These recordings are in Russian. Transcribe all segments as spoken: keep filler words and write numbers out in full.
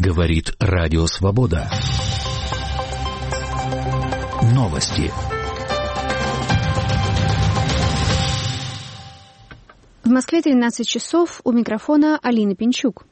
Говорит Радио Свобода. Новости. В Москве тринадцать часов, у микрофона Алина Пинчук.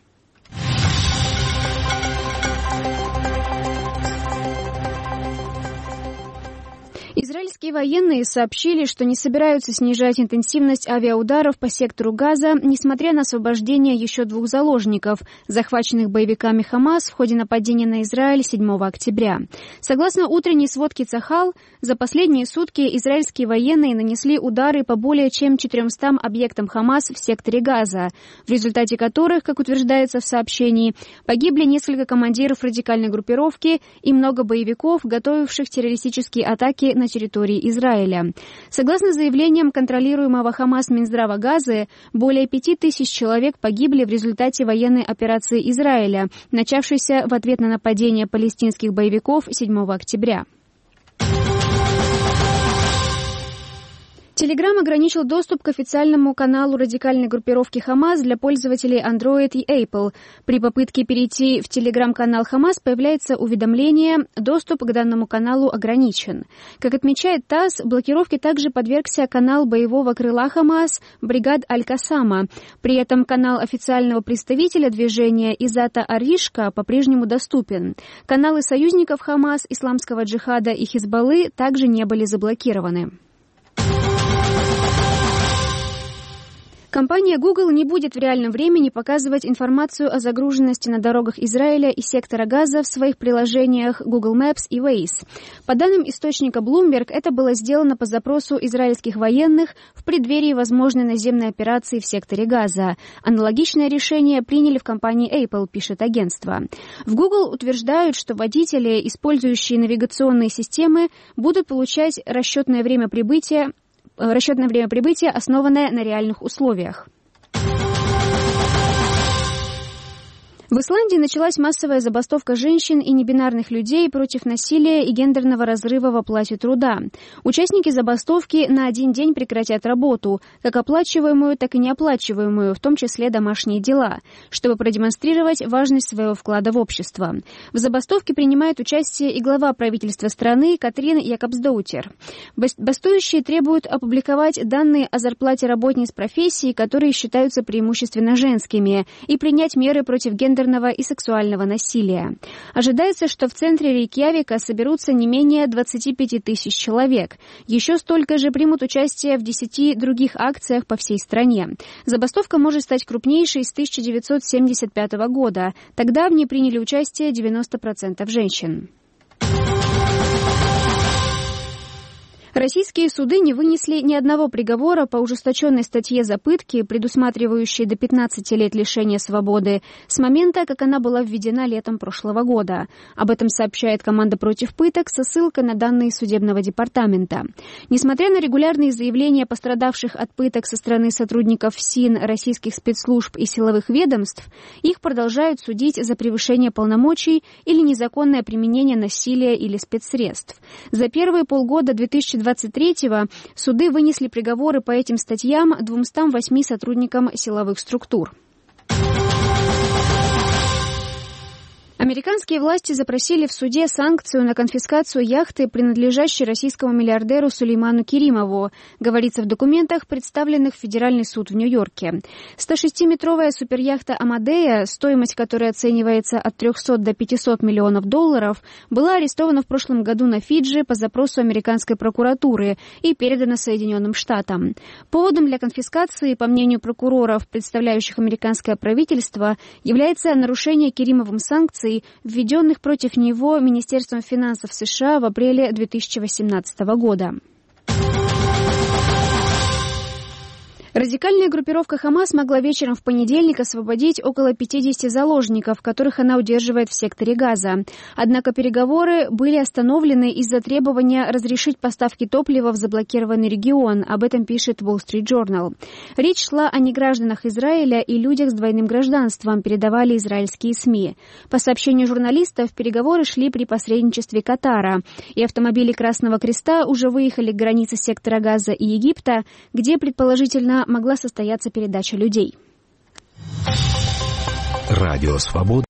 Израильские военные сообщили, что не собираются снижать интенсивность авиаударов по сектору Газа, несмотря на освобождение еще двух заложников, захваченных боевиками Хамас в ходе нападения на Израиль седьмого октября. Согласно утренней сводке Цахал, за последние сутки израильские военные нанесли удары по более чем четырёмстам объектам Хамас в секторе Газа, в результате которых, как утверждается в сообщении, погибли несколько командиров радикальной группировки и много боевиков, готовивших террористические атаки на территории Израиля. Согласно заявлениям контролируемого Хамас Минздрава Газы, более пяти тысяч человек погибли в результате военной операции Израиля, начавшейся в ответ на нападение палестинских боевиков седьмого октября. Telegram ограничил доступ к официальному каналу радикальной группировки Хамас для пользователей Android и Apple. При попытке перейти в Telegram-канал Хамас появляется уведомление «Доступ к данному каналу ограничен». Как отмечает ТАСС, блокировке также подвергся канал боевого крыла Хамас «Бригад Аль-Касама». При этом канал официального представителя движения Изата Аришка по-прежнему доступен. Каналы союзников Хамас, Исламского джихада и Хизбаллы также не были заблокированы. Компания Google не будет в реальном времени показывать информацию о загруженности на дорогах Израиля и сектора Газа в своих приложениях Google Maps и Waze. По данным источника Bloomberg, это было сделано по запросу израильских военных в преддверии возможной наземной операции в секторе Газа. Аналогичное решение приняли в компании Apple, пишет агентство. В Google утверждают, что водители, использующие навигационные системы, будут получать расчетное время прибытия Расчетное время прибытия, основанное на реальных условиях. В Исландии началась массовая забастовка женщин и небинарных людей против насилия и гендерного разрыва в оплате труда. Участники забастовки на один день прекратят работу, как оплачиваемую, так и неоплачиваемую, в том числе домашние дела, чтобы продемонстрировать важность своего вклада в общество. В забастовке принимает участие и глава правительства страны Катрин Якобсдоутер. Бастующие требуют опубликовать данные о зарплате работниц профессий, которые считаются преимущественно женскими, и принять меры против гендерного и сексуального насилия. Ожидается, что в центре Рейкьявика соберутся не менее двадцати пяти тысяч человек. Еще столько же примут участие в десяти других акциях по всей стране. Забастовка может стать крупнейшей с тысяча девятьсот семьдесят пятого года. Тогда в ней приняли участие девяносто процентов женщин. Российские суды не вынесли ни одного приговора по ужесточенной статье за пытки, предусматривающей до пятнадцати лет лишения свободы, с момента, как она была введена летом прошлого года. Об этом сообщает команда «Против пыток» со ссылкой на данные судебного департамента. Несмотря на регулярные заявления пострадавших от пыток со стороны сотрудников СИН, российских спецслужб и силовых ведомств, их продолжают судить за превышение полномочий или незаконное применение насилия или спецсредств. За первые полгода две тысячи двадцать третьего суды вынесли приговоры по этим статьям двумстам восьми сотрудникам силовых структур. Американские власти запросили в суде санкцию на конфискацию яхты, принадлежащей российскому миллиардеру Сулейману Керимову, говорится в документах, представленных в Федеральный суд в Нью-Йорке. стошестиметровая суперяхта «Амадея», стоимость которой оценивается от трехсот до пятисот миллионов долларов, была арестована в прошлом году на Фиджи по запросу американской прокуратуры и передана Соединенным Штатам. Поводом для конфискации, по мнению прокуроров, представляющих американское правительство, является нарушение Керимовым санкций, введенных против него Министерством финансов США в апреле две тысячи восемнадцатого года. Радикальная группировка Хамас могла вечером в понедельник освободить около пятидесяти заложников, которых она удерживает в секторе Газа. Однако переговоры были остановлены из-за требования разрешить поставки топлива в заблокированный регион. Об этом пишет Wall Street Journal. Речь шла о негражданах Израиля и людях с двойным гражданством, передавали израильские СМИ. По сообщению журналистов, переговоры шли при посредничестве Катара, и автомобили Красного Креста уже выехали к границе сектора Газа и Египта, где, предположительно, могла состояться передача людей. Радио Свобода.